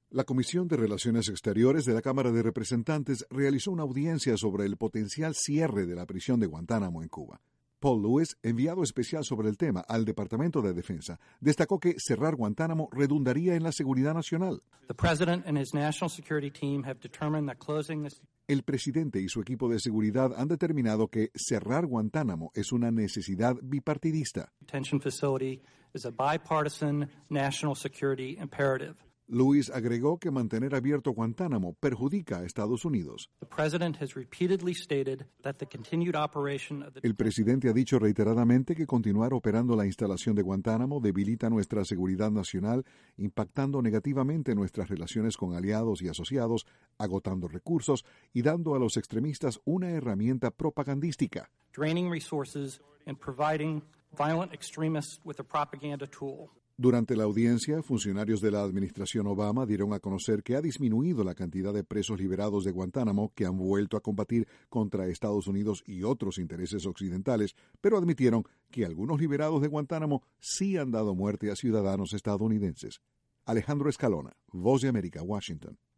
La Comisión de Relaciones Exteriores de la Cámara de Representantes realizó una audiencia sobre el potencial cierre de la prisión de Guantánamo en Cuba. Paul Lewis, enviado especial sobre el tema al Departamento de Defensa, destacó que cerrar Guantánamo redundaría en la seguridad nacional. El presidente y su equipo de seguridad han determinado que cerrar Guantánamo es una necesidad bipartidista. Lewis agregó que mantener abierto Guantánamo perjudica a Estados Unidos. El presidente ha dicho reiteradamente que continuar operando la instalación de Guantánamo debilita nuestra seguridad nacional, impactando negativamente nuestras relaciones con aliados y asociados, agotando recursos y dando a los extremistas una herramienta propagandística. Durante la audiencia, funcionarios de la administración Obama dieron a conocer que ha disminuido la cantidad de presos liberados de Guantánamo que han vuelto a combatir contra Estados Unidos y otros intereses occidentales, pero admitieron que algunos liberados de Guantánamo sí han dado muerte a ciudadanos estadounidenses. Alejandro Escalona, Voz de América, Washington.